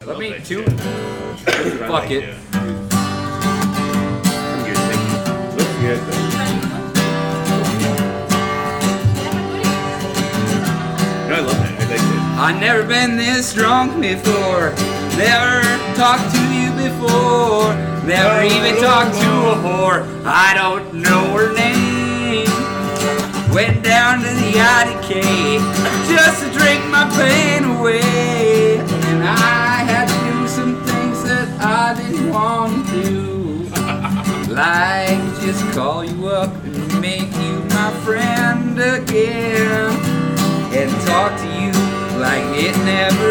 Let me too. Fuck it. Looks good. No, I love that. I like it. I've never been this drunk before. Never talked to you before. Never even talked to a whore. I don't know her name. Went down to the IDK just to drink my pain away. And I had to do some things that I didn't want to do. Like just call you up and make you my friend again. And talk to you like it never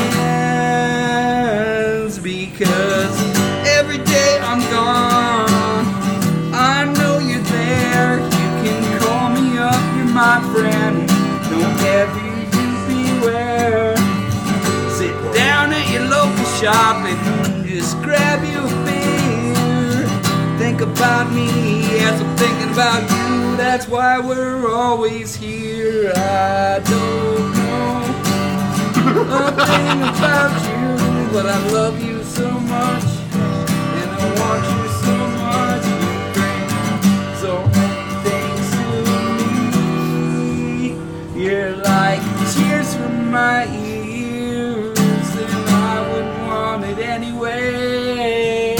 ends. Because every day I'm gone, I know you're there. You can call me up, you're my friend. Don't ever you beware. Sit down at your local shop and just grab you a beer. Think about me as I'm thinking about you. That's why we're always here. I don't know a thing about you, but I love you so much, and I want you so much. You bring so many things to me. You're like tears from my ears, and I wouldn't want it anyway.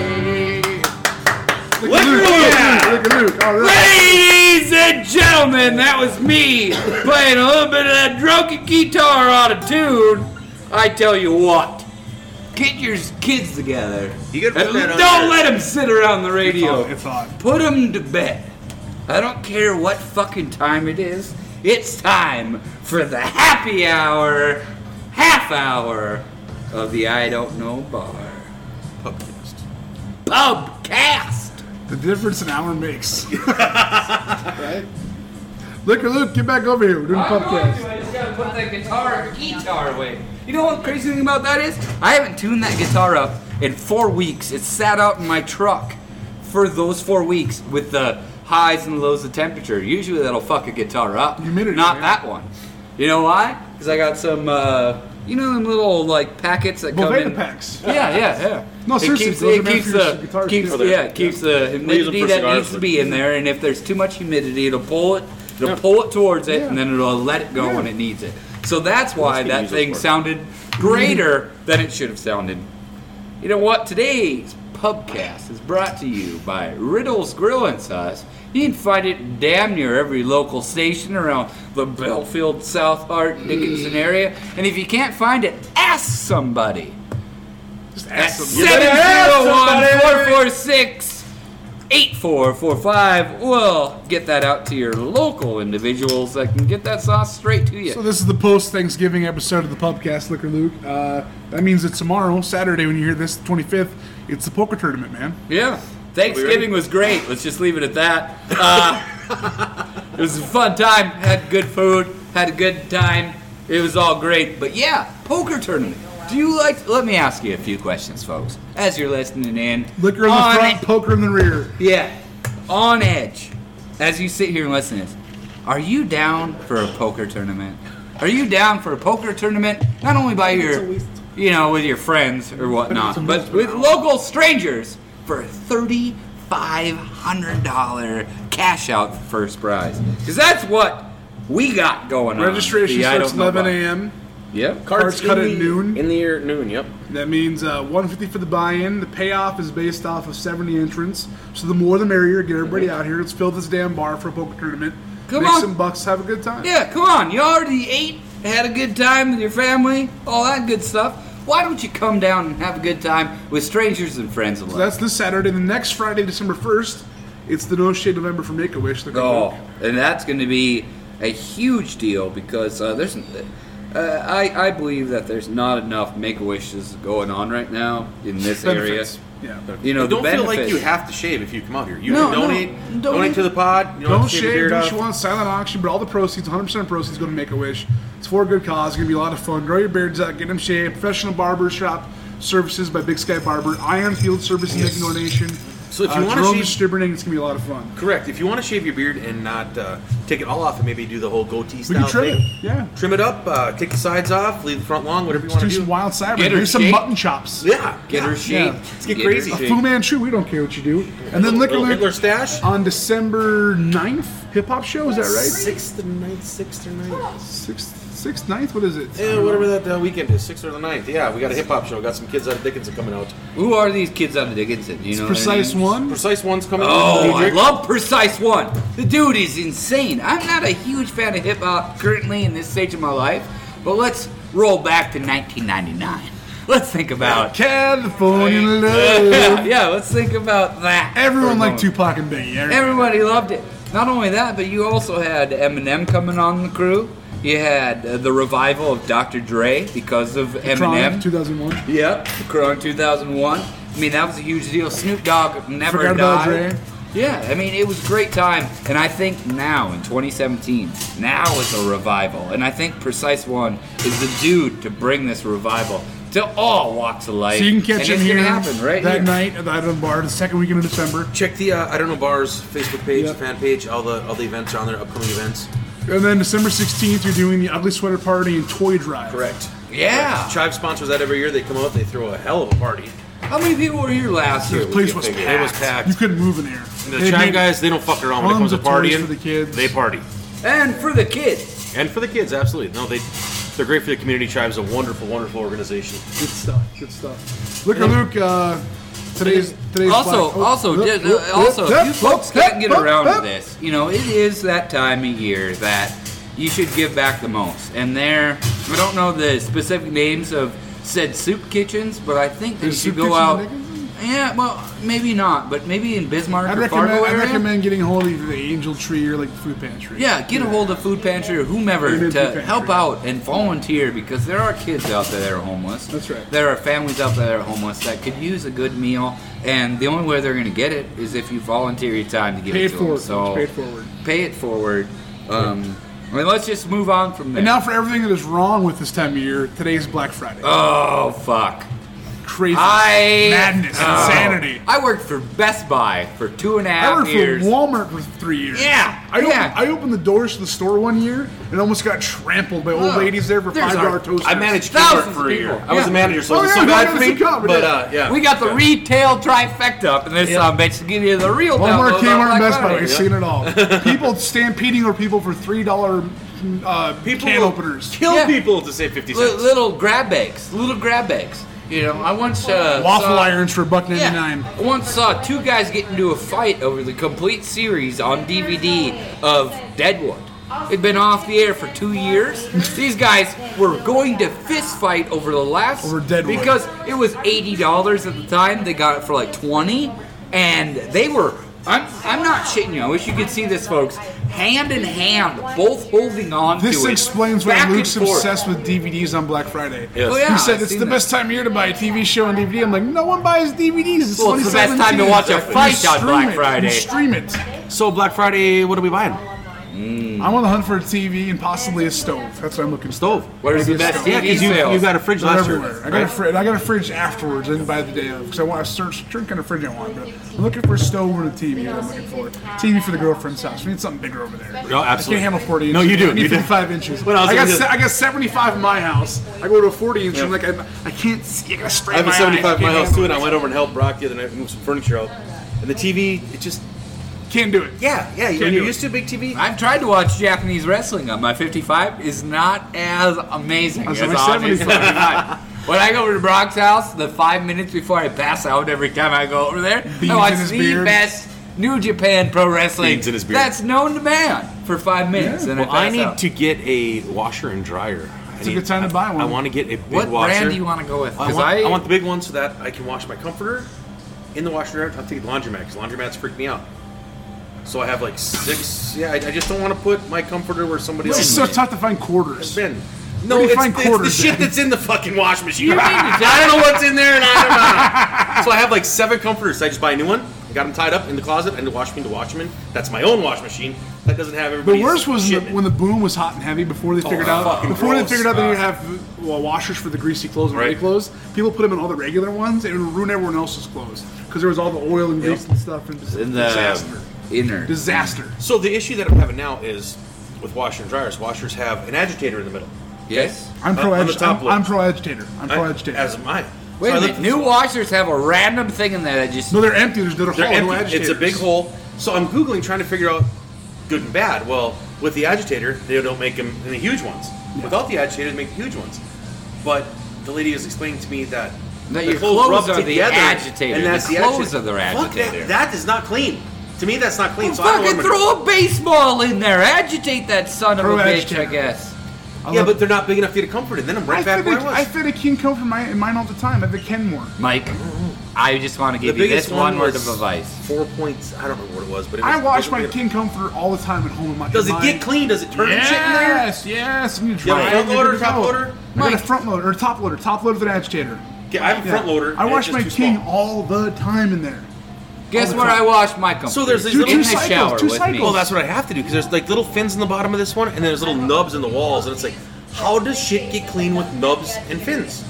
Look at Luke. All right. Ladies and gentlemen, that was me playing a little bit of that drunken guitar out of tune. I tell you what, get your kids together. You gotta put that on Don't your- let them sit around the radio. It's on. Put them to bed. I don't care what fucking time it is. It's time for the happy hour, half hour of the I Don't Know Bar. Pubcast. The difference an hour makes. Right? Liquor Luke, get back over here. We're doing a I'm going to. podcast. I just gotta put that guitar away. You know what the crazy thing about that is? I haven't tuned that guitar up in 4 weeks. It sat out in my truck for those 4 weeks with the highs and lows of temperature. Usually that'll fuck a guitar up. Humidity, Not yeah. that one. You know why? Because I got some, you know them little like packets that come Boveda in. packs. Yeah. No, seriously, those are meant for your guitars too. It keeps the humidity for that cigars, needs to but- be in there, and if there's too much humidity, it'll pull it towards it, Yeah. and then it'll let it go when it needs it. So that's why Let's that use thing those for- sounded greater than it should have sounded. You know what? Today's Pubcast is brought to you by Riddle's Grill and Sauce. You can find it damn near every local station around the Belfield, South Hart, Dickinson area. And if you can't find it, ask somebody. Just At ask them. 701-446-8445. We'll get that out to your local individuals that can get that sauce straight to you. So this is the post-Thanksgiving episode of the Pubcast, Liquor Luke. That means that tomorrow, Saturday, when you hear this, 25th, it's the poker tournament, man. Yeah. Thanksgiving was great. Let's just leave it at that. It was a fun time. Had good food. Had a good time. It was all great. But yeah, poker tournament. Do you like... Let me ask you a few questions, folks, as you're listening in. Liquor in the On front, poker in the rear. Yeah. On edge. As you sit here and listen to this, are you down for a poker tournament? Are you down for a poker tournament? Not only by your, with your friends or whatnot, but with local strangers for a $3,500 cash out for first prize. Because that's what we got going on. Registration The I starts Don't Know 11 Bar. a.m. Yep. Cards cut at noon. In the year at noon, yep. That means $150 for the buy-in. The payoff is based off of 70 entrants. So the more the merrier. Get everybody out here. Let's fill this damn bar for a poker tournament. Come Make on. some bucks. Have a good time. Yeah, come on. You already ate, had a good time with your family, all that good stuff. Why don't you come down and have a good time with strangers and friends alike? So that's this Saturday. The next Friday, December 1st, it's the No Shade November for Make-A-Wish. Oh, and that's going to be a huge deal because there's, I believe that there's not enough Make-A-Wishes going on right now in this Benefits. area. Yeah. You know, Don't the feel benefits. like you have to shave if you come out here. You No, can donate to the pod. You don't Don't have to shave your shave, beard do off. what you want, silent auction, but all the proceeds, 100% of proceeds go to Make-A-Wish. It's for a good cause. It's going to be a lot of fun. Grow your beards out, get them shaved. Professional barber shop services by Big Sky Barber. Iron Field Services making a donation. So if you want Jerome to shave, distributing, it's gonna be a lot of fun. correct. If you want to shave your beard and not take it all off and maybe do the whole goatee We style can trim thing, it. Yeah. trim it up, take the sides off, leave the front long, whatever you Just want do to some do. wild cyber. Get her Do some shaved. mutton chops. Yeah, Get her Yeah. shaved. Let's get Get crazy. her A shaved. Fu Manchu, we don't care what you do. And then Liquor Little Luke Hitler stash. on December 9th, hip hop show. Is that right? 6th or 9th. 6th, 9th. What is it? Yeah, whatever that weekend is, 6th or the 9th. Yeah, we got a hip hop show. Got some kids out of Dickinson coming out. Who are these kids on the Dickinson? Do you know Precise any names? One. Precise One's coming. Oh, I DJ. love Precise One. The dude is insane. I'm not a huge fan of hip hop currently in this stage of my life, but let's roll back to 1999. Let's think about California love. yeah, let's think about that. Everyone for a liked moment. Tupac and Biggie. Everybody loved it. Not only that, but you also had Eminem coming on the crew. You had the revival of Dr. Dre because of Eminem. 2001. Yep, Chronic 2001. I mean, that was a huge deal. Snoop Dogg never Forgot about died. Dre. Yeah, I mean, it was a great time. And I think now, in 2017, now is a revival. And I think Precise One is the dude to bring this revival to all walks of life. So you can catch and him it's here gonna happen right that here. night at the Item Bar, the second weekend of December. Check the I Don't Know Bars Facebook page, Yep. fan page. All the events are on there, upcoming events. And then December 16th, you're doing the Ugly Sweater Party and Toy Drive. Correct. Yeah. Chive sponsors that every year. They come out, they throw a hell of a party. How many people were here last year? The place would was you packed. figure? It was packed. You couldn't move in there. And the They Chive made guys, they don't fuck around when it comes tons to of toys partying. for the kids. They party. And for the kids. And for the kids, absolutely. No, they're great for the community. Chive's a wonderful, wonderful organization. Good stuff. Good stuff. Liquor Luke, today's Also, Black- if you folks can't get around to this, you know, it is that time of year that you should give back the most. And there, I don't know the specific names of said soup kitchens, but I think they There's should soup go kitchens out. in Dickinson? Yeah, well, maybe not, but maybe in Bismarck I'd or Fargo area. recommend getting a hold of either the Angel Tree or like the Food Pantry. Yeah, get a hold of Food Pantry or whomever Amen, Food to Pantry. help out and volunteer because there are kids out there that are homeless. That's right. There are families out there that are homeless that could use a good meal, and the only way they're going to get it is if you volunteer your time to give Pay it it to forward. them. So Pay it forward. Pay it forward. I mean, let's just move on from there. And now for everything that is wrong with this time of year, today's Black Friday. oh fuck! Crazy. I Madness. Insanity. I worked for Best Buy for 2.5 I worked years. for Walmart for 3 years. Yeah, I opened the doors to the store one year and almost got trampled by old Oh, ladies there for there's $5 our- toasters. I managed Thousands Kmart for of a year. people. I was Yeah. a manager, so Oh, it was yeah, so no, bad no, for me. it's a cover, But yeah. yeah, We got the retail trifecta up in this bitch to give you the real Walmart, download on Kmart, Black and Best Buy. Friday. We've seen it all. People stampeding over people for $3 people can will openers. kill Yeah. people to save 50 cents. Little grab bags. You know, I once Waffle saw, irons for $1.99. Yeah, I once saw two guys get into a fight over the complete series on DVD of Deadwood. It'd been off the air for 2 years. These guys were going to fist fight over the last Over Deadwood. because it was $80 at the time. They got it for like $20, and they were. I'm not shitting you. I wish you could see this, folks. Hand in hand, both holding on This to it. explains why back and Luke's forth. obsessed with DVDs on Black Friday. Yes. Oh, yeah, He said I've it's seen the that. best time of year to buy a TV show on DVD. I'm like, no one buys DVDs. It's Well, it's the best time to 2017. watch a You fight on stream Black it. Friday. You stream it. So Black Friday, what are we buying? I'm on the hunt for a TV and possibly a stove. That's what I'm looking for. Stove. Where's the best Yeah, TV because sales? you got a fridge They're last year. everywhere. I got a fridge afterwards. I didn't buy it the day of because I want to search what kind of fridge I want. But I'm looking for a stove and a TV. That I'm looking for TV for the girlfriend's house. We need something bigger over there. No, absolutely. I can't handle 40 inches. No, you do. I need You do. 55 inches. When I was I looking at- got 75 in my house. I go to a 40 inch. Yeah. I'm like, I can't see. I gotta spray I have my a eyes. 75 in my Can't house too, handle and I it. went over and helped Brock the other night move some furniture out. And the TV, it just Can't do it. yeah. When do you're it. used to a big TV. I've tried to watch Japanese wrestling on my 55. Is not as amazing That's as my on his 75. 75. When I go over to Brock's house, the 5 minutes before I pass out every time I go over there, Beads I watch in his the beard. best New Japan Pro Wrestling Beads in his beard. that's known to man for 5 minutes. And Well, I pass need out. to get a washer and dryer. It's a good time to buy one. I want to get a big What washer. brand do you want to go with? I Because want, I want the big one so that I can wash my comforter in the washer and dryer. I'm taking laundromat because laundromats freak me out. So I have like 6. Yeah, I just don't want to put my comforter where somebody else It's so tough to find quarters. been. Where No, do you it's, find it's the quarters shit at? that's in the fucking wash machine. You mean to I don't know what's in there, and I don't know. So I have like 7 comforters. So I just buy a new one, I got them tied up in the closet and the wash machine to wash them in. That's my own wash machine. That doesn't have everybody's The worst was shit in it. when the boom was hot and heavy before they figured out fucking that gross. you have washers for the greasy clothes and ready Right. clothes. People put them in all the regular ones. It would ruin everyone else's clothes because there was all the oil and grease and stuff. And In the disaster. inner. Disaster. So the issue that I'm having now is with washer and dryers. Washers have an agitator in the middle. Yes. I'm pro on the top I'm load. pro agitator. I'm pro agitator. As am I. Wait So a I minute. looked- New washers have a random thing in there that just. No, they're empty. There's no They're hole. No empty. It's a big agitators. hole. So I'm Googling trying to figure out good and bad. Well, with the agitator, they don't make them in the huge ones. Without the agitator, they make the huge ones. But the lady was explaining to me that That the your clothes rub are the together, agitator. and that's The the clothes agitator. are the Fuck, agitator. that is not clean. To me, that's not clean. Well, So I don't fucking know throw a baseball in there. Agitate that son of Throw a bitch, I agitator. guess. Yeah, but they're not big enough for you to comfort it. Then I'm right back where I was. I fit a King Cobra in mine all the time. I have a Kenmore. Mike, I just want to give you this one word of advice. 4 points. I don't remember what it was, but it was, I wash it my was big. King Comforter all the time at home. In my, Does in it my- get clean? Does it turn shit in there? Yes, yes. And you You have dry a it, front you're loader, good to top go. loader? I got a Mike. front loader or top loader. Top loader with an agitator. Okay, I have a front loader. I and wash it's my just too King small. all the time in there. Guess the where time. I wash my comforter? So there's these Two little in the cycles, shower two with me. cycles. Well, that's what I have to do because there's like little fins in the bottom of this one, and then there's little nubs in the walls, and it's like, how does shit get clean with nubs and fins?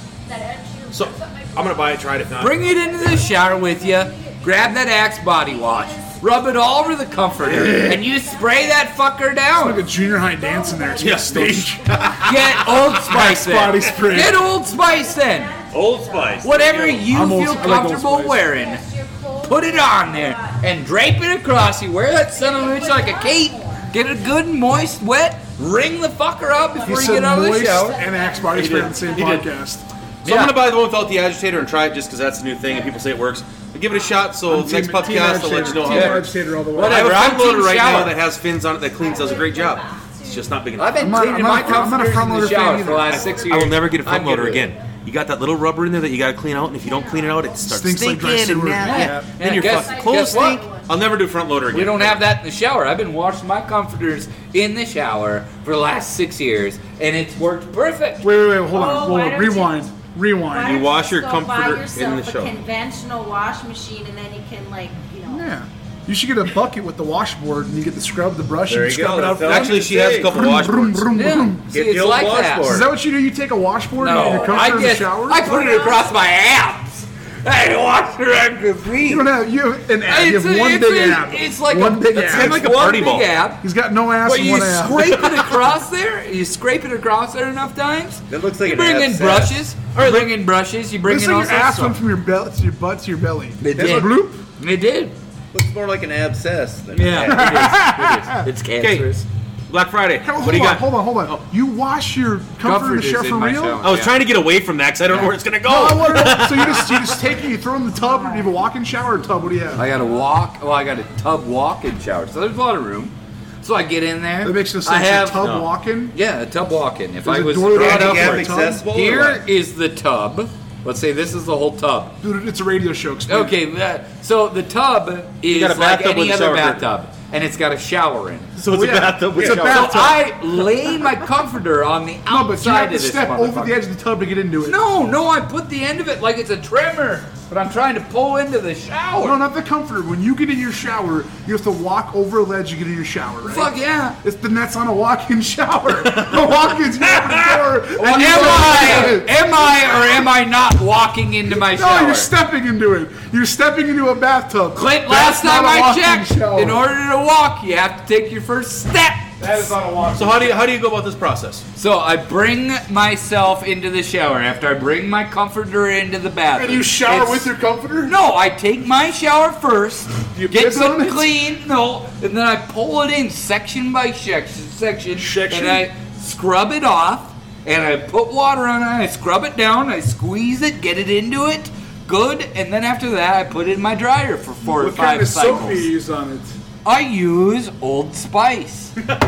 So I'm gonna buy it, try it. If not, Bring it into the shower with you. Grab that Axe body wash. Rub it all over the comforter, and you spray that fucker Like down. a junior high dance in there. It's Yeah, yeah, stage. Get Old Spice then. body spray. Get Old Spice then. Old Spice. Whatever you I'm old- feel I like Old comfortable Spice. wearing, put it on there and drape it across you. Wear that son of a bitch like a cape. Get it good and moist, wet. Wring the fucker out before you get out of the moist shower. and Axe body spray in the same He did. podcast. So I'm gonna buy the one without the agitator and try it just because that's the new thing and people say it works. But give it a shot. So I'm next team podcast I'll let you know how Team it works. agitator all the way. I have a Whatever, front I'm loader team right shower. now that has fins on it that cleans, does a great job. It's just not big enough. I've been I'm not- cleaning I'm my not- I'm not a comforters front in the loader fan shower for either. the last 6 years. I will never get a front I'm loader good with again. You got that little rubber in there that you got to clean out, and if you don't clean it out, it starts Stinks like stinking dry sewer. and nasty. Yeah. Then Yeah, your guess- fucking clothes guess what? stink. I'll never do front loader again. We don't have that in the shower. I've been washing my comforters in the shower for the last 6 years, and it's worked perfect. Wait, hold on. Oh, Hold why on. don't Rewind. Why Rewind. You don't wash just your go comforter buy in the yourself shower. a conventional wash machine, and then you can Yeah. You should get a bucket with the washboard and you get to scrub the brush There and you scrub go, it out. that's Actually, she has a couple Vroom, washboards. vroom, Yeah. vroom. See, Get it's the old like that. washboard. Is that what you do? You take a washboard and No, get your comforter in the shower? I put it across my abs. Hey, wash your abs with me. You don't have you have an ab. You It's have a- one it's big a- ab. It's like one a big it's ab. like a one party big ball. ab. He's got no ass But and you one ab. scrape it across there. You scrape it across there enough times. That looks like you an bring in abscess. brushes. You bring in brushes. You bring Looks in all like your sorts ass of went stuff. from your belt to your butt to your belly. It That's did. a bloop. It did. Looks more like an abscess than Yeah, it is. It's cancerous. Black Friday. Hold What do you on, got? hold on. You wash your comforter in the Comforters shower in for my real? shower. I was Yeah. trying to get away from that because I don't know where it's gonna No, I go. want to know. So you just take it, you throw it in the tub, or do you have a walk-in shower or tub? What do you have? I got a walk. Well, I got a tub walk-in shower, so there's a lot of room. So I get in there. That makes no I sense. have A tub walk-in. Yeah, a tub walk-in. If There's I a was door brought that up you have for a it. tub? accessible. or Here what? is the tub. Let's say this is the whole tub. Dude, it's a radio show. Explain. Okay, so the tub is got a like bathtub with any a other shower curtain. bathtub, and it's got a shower in it. So it's Oh, yeah. a bathtub. with It's a shower. bathtub. So I lay my comforter on the No, but you outside have of to this step over the motherfucker. edge of the tub to get into it. No, I put the end of it like it's a trimmer, but I'm trying to pull into the shower. No, not the comforter. When you get in your shower, you have to walk over a ledge to get in your shower, right? Fuck yeah. Then that's on a walk-in shower. The walk-in's you open the door. Well, and you go in. am I not walking into my No, shower? you're stepping into it. You're stepping into a bathtub. Clint, That's last time not a I walk-in checked, shower. in order to walk, you have to take your first step. That is not a walk-in. So how do you go about this process? So I bring myself into the shower after I bring my comforter into the bathroom. And you shower It's- with your comforter? No, I take my shower first, You get piss on them it? clean, and then I pull it in section by section, and I scrub it off, and I put water on it, I scrub it down, I squeeze it, get it into it, good, and then after that I put it in my dryer for 4 to What kind 5 of soap cycles. do you use on it? I use Old Spice.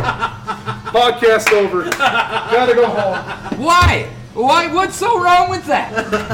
Podcast over. Gotta go home. Why? Why? What's so wrong with that?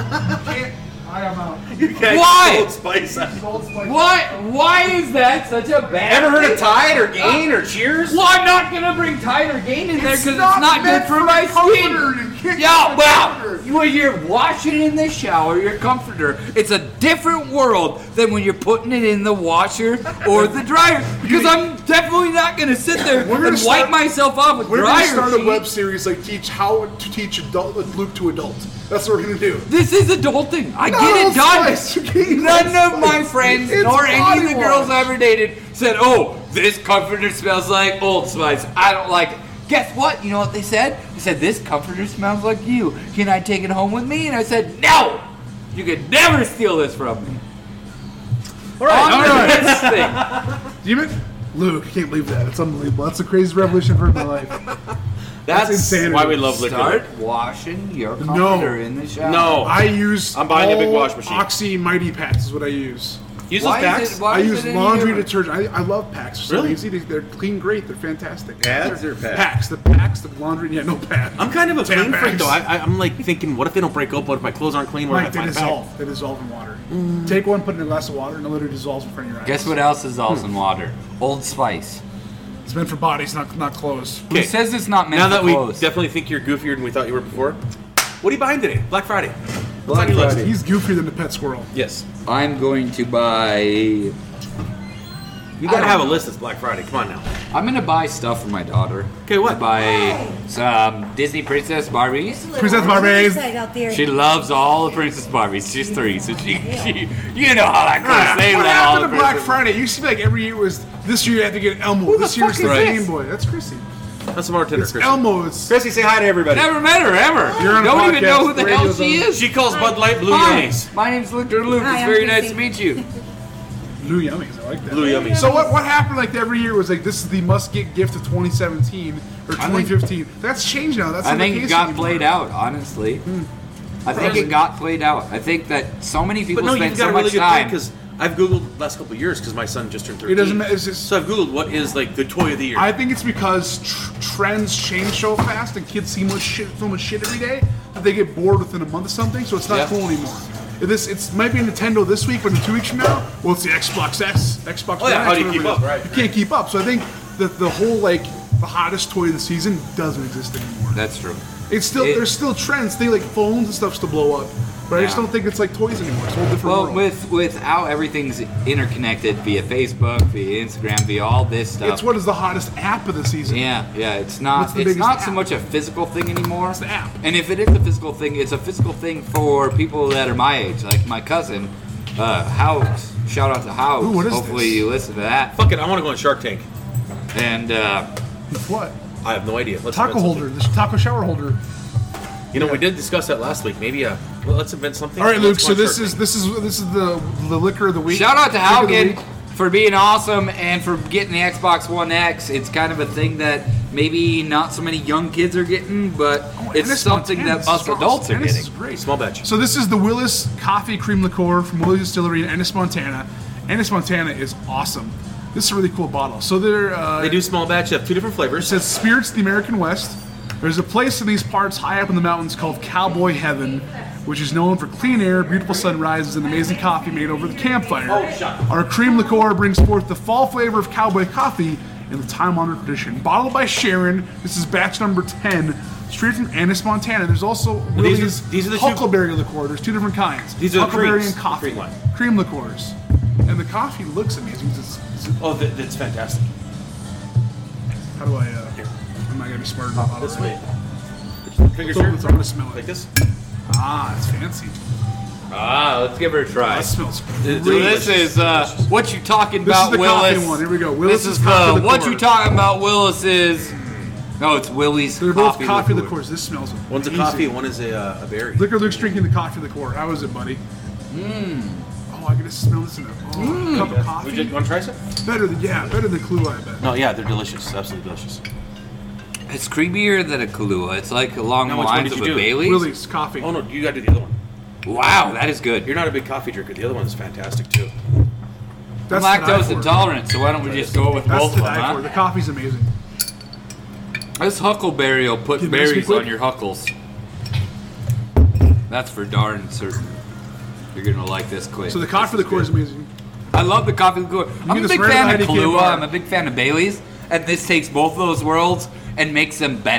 I am out. Why? Old Spice. Old Spice. Why is that such a bad? Ever heard thing? of Tide or Gain or Cheers? Well, I'm not gonna bring Tide or Gain in there because it's not good meant for my comforter, skin. you Yeah, well, when you're washing it in the shower, your comforter, it's a different world than when you're putting it in the washer or the dryer. Because I'm definitely not going to sit there We're gonna and start- wipe myself off with We're dryer gonna start a sheet. web series like teach how to teach Luke to adult. That's what we're gonna do. This is adulting. I No, get it it's done. nice. You can't use None that of my spice. friends It's nor any of the body girls wash. I ever dated said, "Oh, this comforter smells like Old Spice. I don't like it." Guess what? You know what they said? They said, "This comforter smells like you. Can I take it home with me?" And I said, "No. You could never steal this from me." All right. On to the next thing. Demon? Luke, I can't believe that. It's unbelievable. That's the craziest revolution I've heard in my life. That's insanity. Why we love liquid. Start washing your comforter in the shower. No. I use I'm buying a big all wash machine. Oxy Mighty Packs is what I use. Use Why those is packs. it- why I is use it any laundry different? detergent. I love packs. They're so Really? easy. They're clean great. They're fantastic. Pads or packs? The packs, the laundry. Yeah, no pads. I'm kind of a clean Tampax. freak though. I'm like thinking, what if they don't break up? What if my clothes aren't clean? What Mike, if they I find a bag? dissolve. They dissolve in water. Take one, put it in a glass of water, and it literally dissolves in front of your eyes. Guess what else is also in water? Old Spice. It's meant for bodies, not clothes. Who Okay. says it's not meant Now for that we clothes? definitely think you're goofier than we thought you were before, what are you buying today? Black Friday. What's Black on your list? Friday. He's goofier than the pet squirrel. Yes. I'm going to buy. You gotta don't have a know. list that's Black Friday. Come on now. I'm gonna buy stuff for my daughter. Okay, what? I buy some Disney Princess Barbies. Princess Barbies. Out there. She loves all the Princess Barbies. She's 3, so she you know how that goes. They What love all the happened to Black Princess- Friday? It used to be like every year was this year you have to get Elmo. This year's the fuck is Game this? Boy. That's Chrissy. That's some bartender, It's Chrissy. Elmo. It's Chrissy, say hi to everybody. Never met her ever. You're on a Don't even podcast. know who the hell Radio's she on. is. She calls Bud Light Blue Hi, Yummies. my name's Victor Luke. Hi, It's I'm very nice Chrissy. to meet you. Blue Yummies. I like that. Blue Yummies. So what happened like every year was like this is the must get gift of 2017 or 2015. That's changed now. That's I not the think it case got anymore. played out, honestly. I think it got played out. I think that so many people But no, spend you've got so a really much good point time. because I've Googled the last couple of years because my son just turned 13. It doesn't matter. It's just, So I've Googled what is like the toy of the year. I think it's because trends change so fast and kids see so much shit every day that they get bored within a month of something, so it's not Yeah. cool anymore. It might be Nintendo this week, but in 2 weeks from now, well, it's the Xbox X, Xbox Oh, yeah, One how X, do you whatever keep it up, is. right. You can't keep up. So I think that the whole like the hottest toy of the season doesn't exist anymore. That's true. It's still there's still trends. They like phones and stuff to blow up, but I just Yeah. don't think it's like toys anymore. It's a whole different Well, world. with how everything's interconnected via Facebook, via Instagram, via all this stuff. It's what is the hottest app of the season. Yeah, it's What's not. the It's biggest not so app? much a physical thing anymore. It's the app. And if it is a physical thing, it's a physical thing for people that are my age, like my cousin, House. Shout out to House. Ooh, what is Hopefully this? you listen to that. Fuck it, I want to go on Shark Tank. And What? I have no idea. Let's Taco invent holder. This taco shower holder. something. You know, we did discuss that last week. Maybe well, let's invent something. All right, Luke. Let's So go on this Shark is Tank. this is the liquor of the week. shout out to Drink of the Haugen week. for being awesome and for getting the Xbox One X. It's kind of a thing that maybe not so many young kids are getting, but Oh, it's Ennis something Montana. that This us is awesome. adults are Ennis getting. is great. Small batch. So this is the Willis Coffee Cream Liqueur from Willis Distillery in Ennis, Montana. Ennis, Montana is awesome. This is a really cool bottle. So They do small batch. They have 2 different It flavors. says Spirits of the American West. There's a place in these parts high up in the mountains called Cowboy Heaven, which is known for clean air, beautiful sunrises, and amazing coffee made over the campfire. Our cream liqueur brings forth the fall flavor of cowboy coffee in the time-honored tradition. Bottled by Sharon, this is batch number 10, straight from Ennis, Montana. There's also Willie's these are the two- Huckleberry liqueur. There's 2 different kinds. These are the Huckleberry creams, and coffee. cream line. Cream liqueurs. And the coffee looks amazing. Oh, that's fantastic. How do I, I'm not gonna be smart enough. This way. Fingers So here. I'm gonna smell Like it. this. Ah, it's fancy. Let's give her a try. That smells It's great. This is what you talking This is about, the Willis. coffee one. Here we go. Willis This is is coffee the what liqueur. you talking about, Willis is. No, it's Willie's They're both coffee, coffee liqueur. liqueurs. This smells One's a amazing. coffee, one is a berry. Liquor Luke's drinking the coffee liqueur. How is it, buddy? Oh, I can just smell this in a cup of Would you coffee. want to try some? Better than Kahlua, I bet. No, yeah, they're delicious. Absolutely delicious. It's creamier than a Kahlua. It's like along Now, the which one lines did of you a do? Bailey's. Willie's coffee. Oh no, you got to do the other one. Wow, that is good. You're not a big coffee drinker. The other one is fantastic too. I'm That's to die lactose for. intolerant, so why don't we just go with That's both to of them, die for. huh? The coffee's amazing. This huckleberry will put Give me this berries quick. on your huckles. That's for darn certain. You're gonna like this quick. So the coffee liqueur is amazing. I love the coffee liqueur. I'm a this big right fan at of the IDK Kahlua. bar. I'm a big fan of Bailey's, and this takes both of those worlds and makes them better.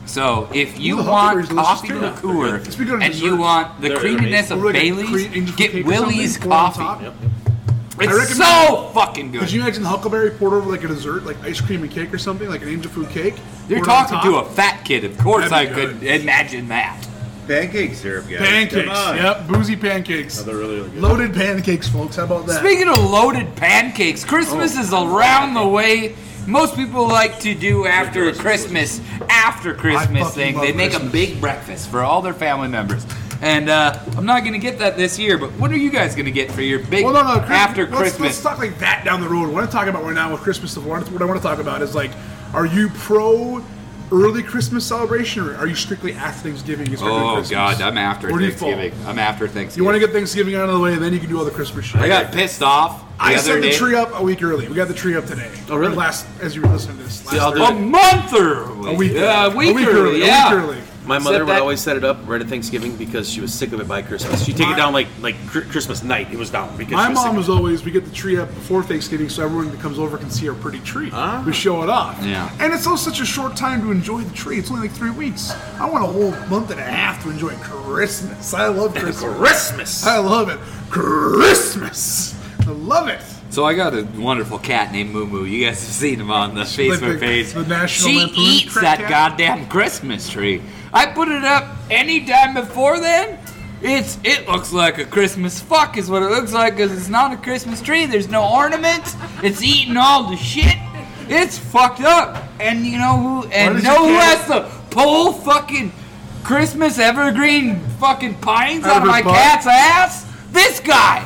So if you Ooh, the want Huckleberry's delicious, coffee too. liqueur Speaking of and dessert, you want the they're creaminess of Or like a Bailey's, angel get cake or Willie's something, pour on coffee. top. Yep. I It's recommend- so fucking good. Could you imagine the Huckleberry poured over like a dessert, like ice cream and cake or something, like an angel food cake? You're poured on talking to a top? fat kid. Of course I That'd be could good. imagine that. Pancake syrup, guys. Pancakes. Come on. Yep, boozy pancakes. They're really, really good. Loaded pancakes, folks. How about that? Speaking of loaded pancakes, Christmas is around the way. Most people like to do after Christmas fucking thing. love They make a Christmas. big breakfast for all their family members. And I'm not going to get that this year, but what are you guys going to get for your big Well, no, after let's Christmas? talk like that down the road. What I'm talking about right now with Christmas, what I want to talk about is like, are you pro early Christmas celebration or are you strictly after Thanksgiving? Is regular Oh, Christmas? God, I'm after Where do you fall? Thanksgiving. I'm after Thanksgiving. You want to get Thanksgiving out of the way, and then you can do all the Christmas shit. I got pissed off the I other set the day. tree up a week early. We got the tree up today. Oh, really? As you were listening to this. See, I'll do Thursday. A month early. A week Yeah, early. a week early, yeah. A week early. My mother Except would that- always set it up right at Thanksgiving because she was sick of it by Christmas. She'd take it down like Christmas night. It was down because My she was mom sick was always, we get the tree up before Thanksgiving so everyone that comes over can see our pretty tree. Ah. We show it off. Yeah. And it's also such a short time to enjoy the tree. It's only like 3 weeks. I want a whole month and a half to enjoy Christmas. I love Christmas. Christmas. I love it. Christmas. I love it. So I got a wonderful cat named Moo Moo. You guys have seen him on the Like Facebook page. the National She Lampoon eats Crack that Cat? goddamn Christmas tree. I put it up any time before then. It looks like a Christmas fuck is what it looks like because it's not a Christmas tree. There's no ornaments. It's eating all the shit. It's fucked up. And you know who? And does know your who cat- has to pull fucking Christmas evergreen fucking pines Out out of of her my butt? cat's ass? This guy.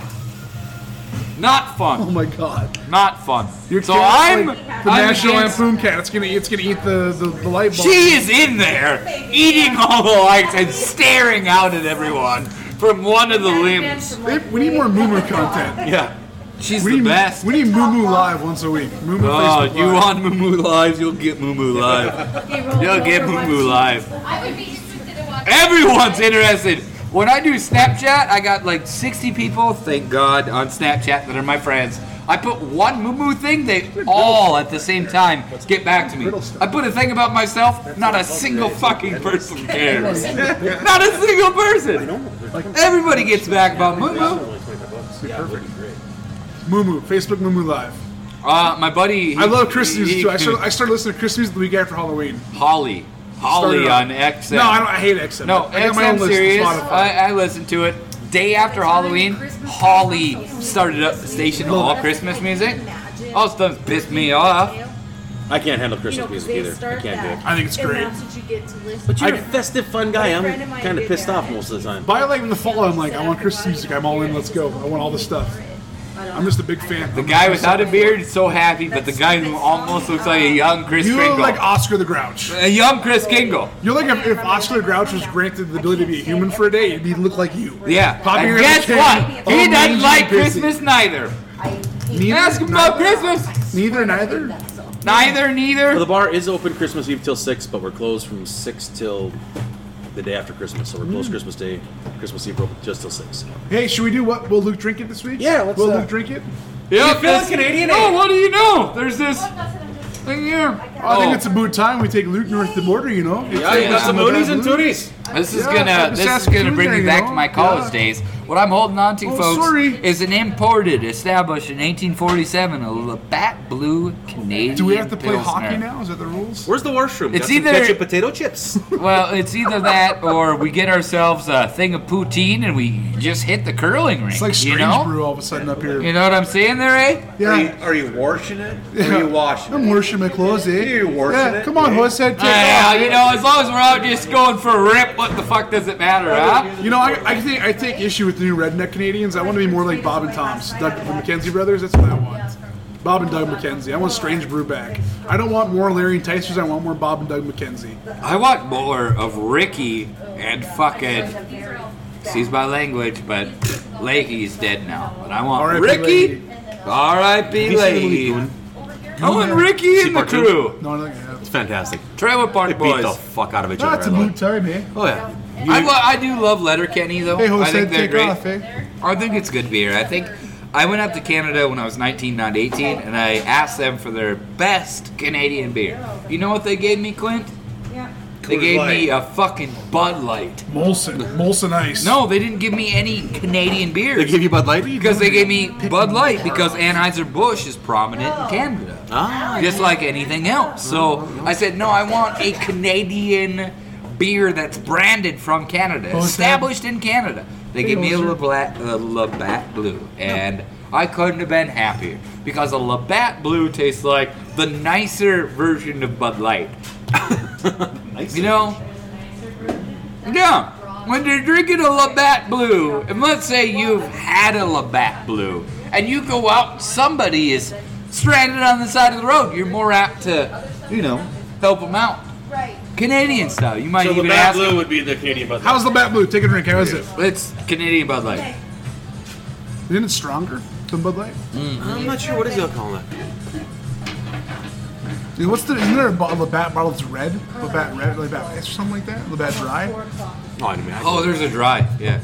Not fun. Oh my God. Not fun. Your So cat's I'm like the I'm National against- Lampoon cat. It's gonna eat the light bulb. She is in there eating all the lights and staring out at everyone from one of the limbs. We need more Moo Moo content. Yeah. She's We the need, best. we need Moo Moo Live once a week. Moo Moo Oh, Facebook you Live. want Moo Moo Live? You'll get Moo Moo Live. You'll get Moo Moo Live. I would be interested in watching. Everyone's interested. When I do Snapchat, I got like 60 people, thank God, on Snapchat that are my friends. I put one Moo Moo thing, they all at the same time get back to me. I put a thing about myself, not a single fucking person cares. Not a single person. Everybody gets back about Moo Moo. Moo Moo. Facebook Moo Moo Live. My buddy. I love Christmas music too. I started listening to Christmas music the week after Halloween. Holly Started on up. XM. No, I hate XM. No, I got my own XM list Sirius. on Spotify. I listened to it. Day after Halloween, Holly started up the station of all Christmas music. All it's done is piss me off. I can't handle Christmas music either. I can't do it. I think it's great. And that's what you get to listen But you're to. a festive, fun guy. I'm friend of mine kind of did pissed that. off most of the time. By like in the fall, I'm like, I want Christmas music. I'm all in. Let's go. I want all this stuff. I'm just a big fan. The guy without a beard is so happy, but the guy who almost looks like a young Chris You Kringle. look like Oscar the Grouch. A young Chris Kingle. You're like if Oscar the Grouch was granted the ability to be a human for a day, he'd look like you. Yeah. Popping And your guess head what? in, He all doesn't mangy like and pissy. Christmas neither. Neither, Ask him about Christmas. Neither. Well, the bar is open Christmas Eve till 6, but we're closed from 6 till the day after Christmas. So we're closed Christmas Day, Christmas Eve, we're open just till 6. Hey, should we do what? Will Luke drink it this week? Yeah, let's, Will Luke drink it? Yeah, feeling Canadian, eh? Oh, what do you know? There's this thing here. I think it's about time we take Luke north of the border. You know. Yeah, you got some moonies and tooties. This is Yeah, gonna fucking this is Saskatoon gonna bring there, me you back know? to my college Yeah. days. What I'm holding on to, Oh, folks, sorry. is an imported, established in 1847, a Labatt Blue Canadian. Do we have to play Pilsner. hockey now? Is that the rules? Where's the washroom? It's Got some either- ketchup potato chips. Well, it's either that or we get ourselves a thing of poutine and we just hit the curling rink. It's like you Strange know? Brew all of a sudden up here. You know what I'm saying there, eh? Yeah. Are you washing it? Or are you washing I'm it? washing my clothes, eh? You washing Yeah, it? come on, Horsehead, take Yeah, off. you know, as long as we're out just going for a rip, what the fuck does it matter, huh? You know, I take issue with the new redneck Canadians. I want to be more like Bob and Tom's, the McKenzie brothers. That's what I want. Bob and Doug McKenzie. I want Strange Brew back. I don't want more Larry and Tysers. I want more Bob and Doug McKenzie. I want more of Ricky and fucking. Excuse my language, but Leahy's dead now. But I want R.I.P. Ricky. Leahy. R.I.P. Leahy. I want Ricky and the Part two? crew. No, no, yeah. It's fantastic. Trailer They Park beat Boys. the fuck out of each That's other. a I mood time, eh? Oh, yeah. I do love Letterkenny though. Hey, I Jose, think they're take great. off, eh? I think it's good beer. I think I went up to Canada when I was 19, not 18, and I asked them for their best Canadian beer. You know what they gave me, Clint? Yeah. They Coors gave me Light. a fucking Bud Light. Molson Ice. No, they didn't give me any Canadian beers. They give you Bud Light? Because they gave me Bud Light because Anheuser-Busch is prominent in Canada. Just like anything else. So I said, no, I want a Canadian beer that's branded from Canada, established in Canada. They gave me a Labatt Blue, and I couldn't have been happier because a Labatt Blue tastes like the nicer version of Bud Light. You know? Yeah. When you're drinking a Labatt Blue, and let's say you've had a Labatt Blue, and you go out, somebody is stranded on the side of the road, you're more apt to, help them out. Right. Canadian style. You might So even Labatt ask Blue them. would be the Canadian Bud Light. How's the Bat Blue? Take a drink. How is it? It's Canadian Bud Light. Isn't it stronger than Bud Light? I'm not sure. What is the alcohol in that? Dude, isn't there a Labatt bottle that's red? Labatt Red? Labatt Ice or something like that? Labatt Dry? Oh, I mean, Oh, there's a dry. Yeah.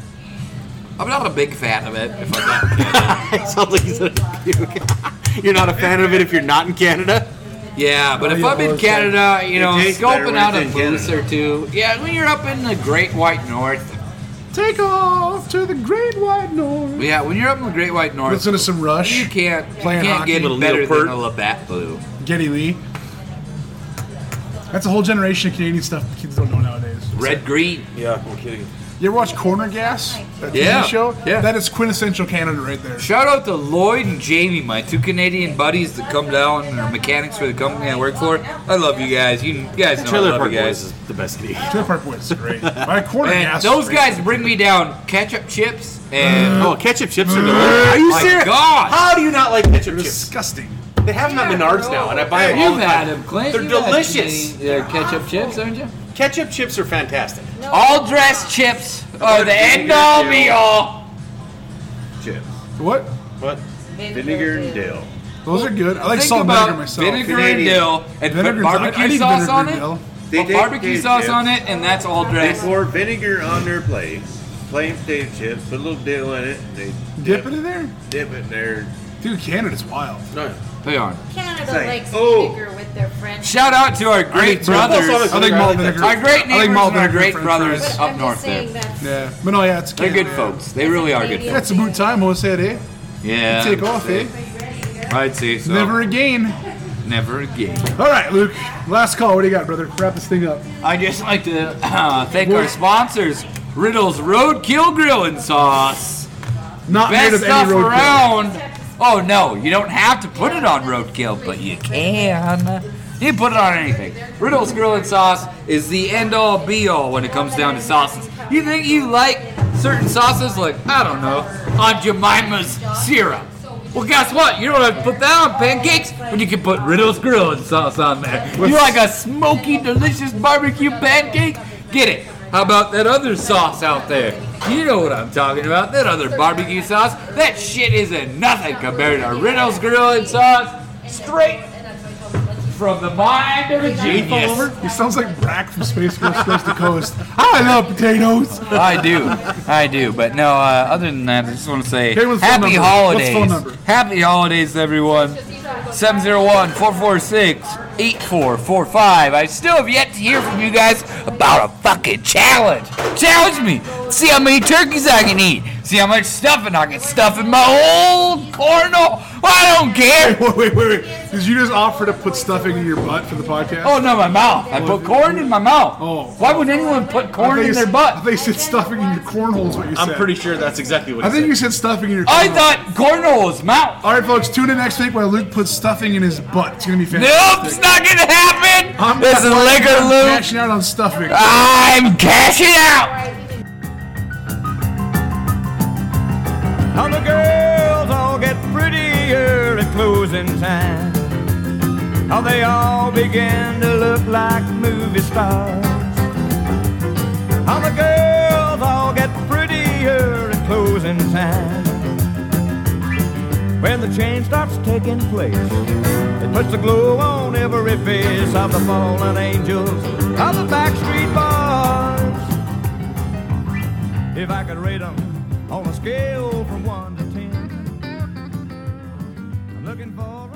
I'm not a big fan of it. If I'm not in Canada. it sounds like he's a puke. You're not a fan of it if you're not in Canada? Yeah, but if yeah, I'm in well, Canada, tastes better scoping when out a it's in booth Canada. or two. Yeah, when you're up in the Great White North. Take off to the Great White North. Yeah, when you're up in the Great White North, Listen to some Rush. you can't Playing hockey. get Little better Leo than Peart. a Labatt Blue. Geddy Lee. That's a whole generation of Canadian stuff kids don't know nowadays. Red Green. Yeah, I'm kidding. You ever watch Corner Gas? That Yeah, TV show? yeah. That is quintessential Canada right there. Shout out to Lloyd and Jamie, my two Canadian buddies that come down and are mechanics for the company I work for. I love you guys. You guys know I Trailer love Park you Boys guys. is the best Canadian. Trailer Park Boys is great. My Corner And Gas. those is great. guys bring me down ketchup chips and Oh, ketchup chips are delicious. Are you my serious? God. How do you not like ketchup chips? Disgusting. They have them at Menards now, and I buy them all You've the had time. them, Clint. They're You've had delicious. ketchup chips, haven't you? Ketchup chips are fantastic. All dressed chips are the end all be all. Chips. What? What? Vinegar and dill. Those are good. I like Think salt and about vinegar myself. vinegar and Canadian. dill and Vinegar put and- barbecue I need sauce vinegar on and it. dill. They Put take barbecue potato sauce chips, on it, and that's all They dressed. pour vinegar on their plate, plain potato chips, put a little dill in it, and they Dip it in there? dip it in there. Dude, Canada's wild. No. They are. Canada Say, likes oh. vinegar with their French. Shout out to our great brothers. I like malt vinegar. Our great I like neighbors malt and our vinegar great French brothers fries. But up I'm north just saying there. that's Yeah. But no, yeah, it's They're Canada. good folks. They really are good folks. That's a boot time, Mo said, eh? Yeah. Take off, eh? I'd say so. Never again. Never again. All right, Luke. Last call. What do you got, brother? Wrap this thing up. I'd just like to thank our sponsors, Riddle's Roadkill Grillin' Sauce. Not made Best of stuff any roadkill. around. Oh no, you don't have to put it on roadkill, but you can. You can put it on anything. Riddle's Grillin' Sauce is the end-all, be-all when it comes down to sauces. You think you like certain sauces, like, I don't know, Aunt Jemima's syrup. Well, guess what? You don't have to put that on pancakes, but you can put Riddle's Grillin' Sauce on there. You like a smoky, delicious barbecue pancake? Get it. How about that other sauce out there? You know what I'm talking about. That other barbecue sauce. That shit isn't nothing compared to Riddle's Grillin' Sauce. Straight from the mind of a genius. He sounds like Brack from Space Ghost Coast to Coast. I love potatoes. I do. But no, other than that, I just want to say Okay, what's the phone happy number? holidays. What's the phone number? Happy holidays, everyone. 701-446-8445. I still have yet to hear from you guys about a fucking challenge. Challenge me. See how many turkeys I can eat. See how much stuffing I can stuff in my old cornhole. I don't care. Wait. Did you just offer to put stuffing in your butt for the podcast? Oh no, my mouth. I put corn in my mouth. Oh. Why would anyone put I corn thought in you their s- I butt? thought you said stuffing in your cornhole is what you said. I'm pretty sure that's exactly what I he think said. you said stuffing in your I cornhole. thought cornhole was mouth. All right, folks, tune in next week while Luke puts stuffing in his butt. It's going to be fantastic. Nope, it's not gonna happen. I'm This is liquor loop. cashing out on stuffing. I'm cashing out. How the girls all get prettier at closing time. How they all begin to look like movie stars. How the girls all get prettier at closing time. When the change starts taking place, it puts a glow on every face of the fallen angels of the backstreet boys. If I could rate them on a scale from 1 to 10, I'm looking for